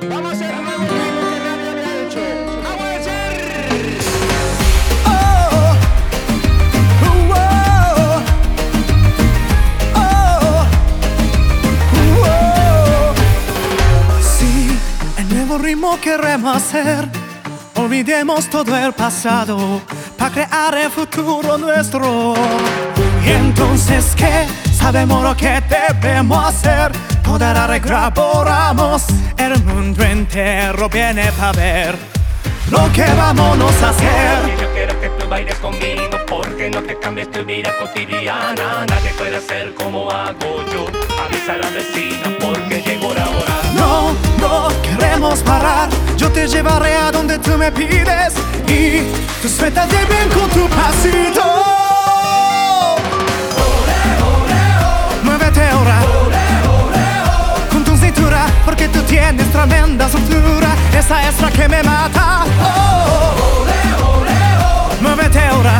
Vamos a hacer nuevo ritmo que nadie había hecho. Vamos a hacer. Oh, sí, el nuevo ritmo queremos hacer. Olvidemos todo el pasado para crear el futuro nuestro. Y entonces, ¿qué? Sabemos lo que debemos hacer. Toda la regraboramos. El mundo entero viene para ver lo que vámonos a hacer. Y yo quiero que tú bailes conmigo, porque no te cambies tu vida cotidiana. Nadie puede hacer como hago yo. Avisa a la vecina porque llegó la hora. No, no queremos parar. Yo te llevaré a donde tú me pides. Y tú suéltate bien con tu pasito. Muévete ahora con tu cintura, porque tú tienes tremenda soltura. Esa es la que me mata. Muévete ahora